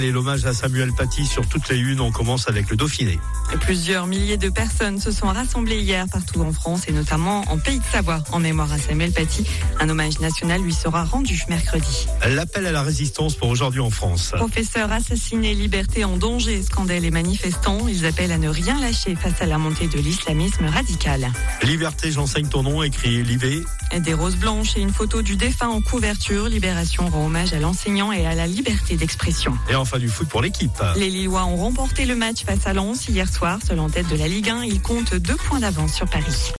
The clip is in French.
Et l'hommage à Samuel Paty sur toutes les unes, on commence avec le Dauphiné. Plusieurs milliers de personnes se sont rassemblées hier partout en France et notamment en Pays de Savoie en mémoire à Samuel Paty. Un hommage national lui sera rendu mercredi. L'appel à la résistance pour aujourd'hui en France. Professeurs assassinés, liberté en danger, scandale les manifestants. Ils appellent à ne rien lâcher face à la montée de l'islamisme radical. Liberté, j'enseigne ton nom, écrit Libé. Des roses blanches et une photo du défunt en couverture. Libération rend hommage à l'enseignant et à la liberté d'expression. Et enfin du foot pour l'équipe. Les Lillois ont remporté le match face à Lens hier soir. Seul en tête de la Ligue 1, ils comptent 2 points d'avance sur Paris.